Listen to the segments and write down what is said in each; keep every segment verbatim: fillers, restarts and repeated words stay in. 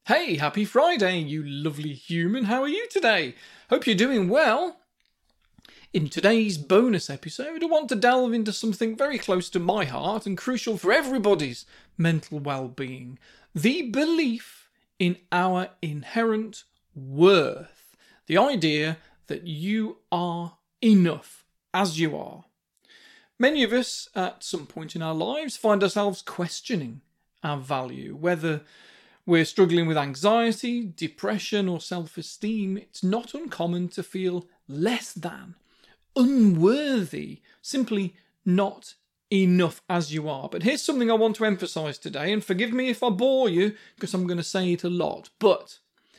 Hey, happy Friday, you lovely human. How are you today? Hope you're doing well. In today's bonus episode, I want to delve into something very close to my heart and crucial for everybody's mental well-being. The belief in our inherent worth. The idea that you are enough as you are. Many of us, at some point in our lives, find ourselves questioning our value, whether we're struggling with anxiety, depression, or self-esteem. It's not uncommon to feel less than, unworthy, simply not enough as you are. But here's something I want to emphasize today, and forgive me if I bore you, because I'm going to say it a lot, but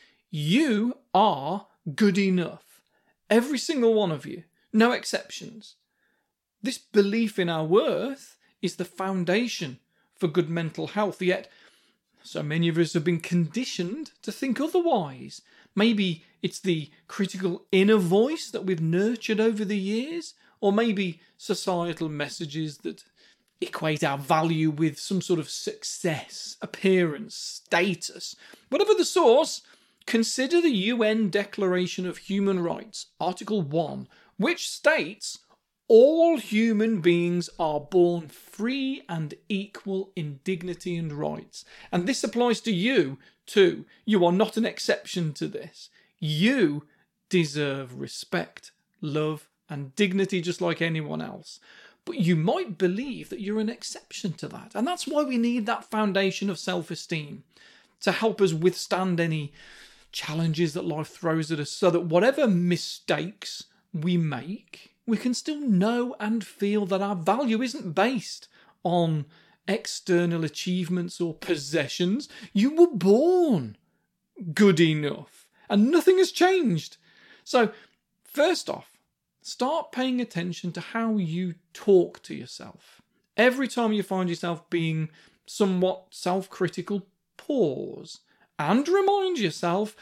you are good enough. Every single one of you, no exceptions. This belief in our worth is the foundation for good mental health, yet so many of us have been conditioned to think otherwise. Maybe it's the critical inner voice that we've nurtured over the years, or maybe societal messages that equate our value with some sort of success, appearance, status. Whatever the source, consider the U N Declaration of Human Rights, Article one, which states all human beings are born free and equal in dignity and rights. And this applies to you too. You are not an exception to this. You deserve respect, love, and dignity just like anyone else. But you might believe that you're an exception to that. And that's why we need that foundation of self-esteem to help us withstand any challenges that life throws at us, so that whatever mistakes we make, we can still know and feel that our value isn't based on external achievements or possessions. You were born good enough, and nothing has changed. So, first off, start paying attention to how you talk to yourself. Every time you find yourself being somewhat self-critical, pause and remind yourself,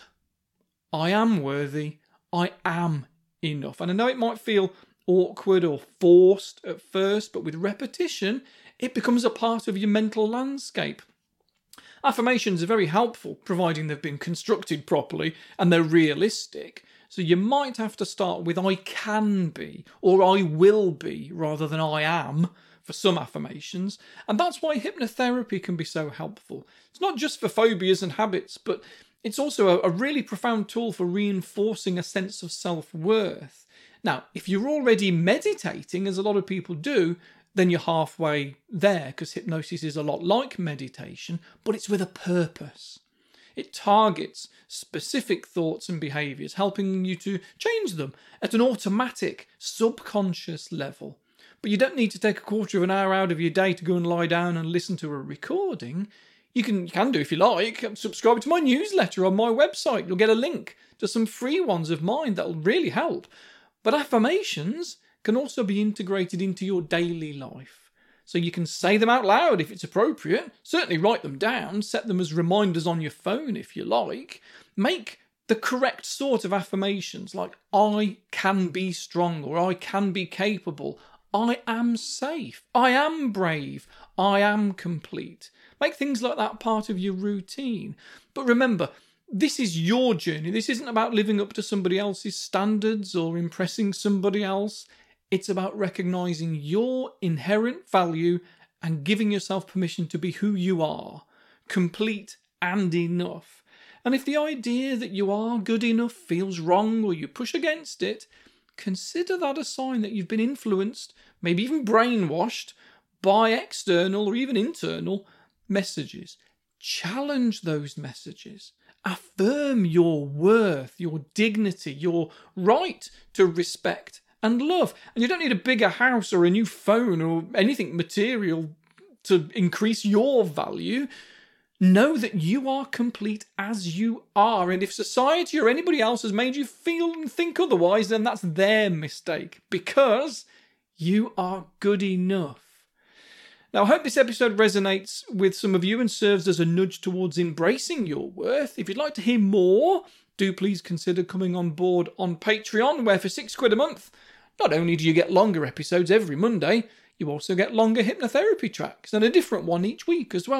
I am worthy, I am enough. And I know it might feel awkward or forced at first, but with repetition, it becomes a part of your mental landscape. Affirmations are very helpful, providing they've been constructed properly and they're realistic. So you might have to start with I can be, or I will be, rather than I am, for some affirmations. And that's why hypnotherapy can be so helpful. It's not just for phobias and habits, but it's also a, a really profound tool for reinforcing a sense of self-worth. Now, if you're already meditating, as a lot of people do, then you're halfway there, because hypnosis is a lot like meditation, but it's with a purpose. It targets specific thoughts and behaviours, helping you to change them at an automatic, subconscious level. But you don't need to take a quarter of an hour out of your day to go and lie down and listen to a recording. You can, you can do if you like. Subscribe to my newsletter on my website. You'll get a link to some free ones of mine that'll really help. But affirmations can also be integrated into your daily life. So you can say them out loud if it's appropriate. Certainly write them down. Set them as reminders on your phone if you like. Make the correct sort of affirmations, like I can be strong, or I can be capable. I am safe. I am brave. I am complete. Make things like that part of your routine. But remember, this is your journey. This isn't about living up to somebody else's standards or impressing somebody else. It's about recognising your inherent value and giving yourself permission to be who you are, complete and enough. And if the idea that you are good enough feels wrong, or you push against it, consider that a sign that you've been influenced, maybe even brainwashed, by external or even internal messages. Challenge those messages. Affirm your worth, your dignity, your right to respect and love. And you don't need a bigger house or a new phone or anything material to increase your value. Know that you are complete as you are. And if society or anybody else has made you feel and think otherwise, then that's their mistake, because you are good enough. Now, I hope this episode resonates with some of you and serves as a nudge towards embracing your worth. If you'd like to hear more, do please consider coming on board on Patreon, where for six quid a month, not only do you get longer episodes every Monday, you also get longer hypnotherapy tracks and a different one each week as well.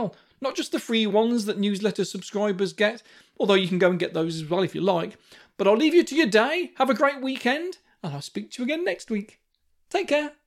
not just the free ones that newsletter subscribers get, although you can go and get those as well if you like. But I'll leave you to your day. Have a great weekend, and I'll speak to you again next week. Take care.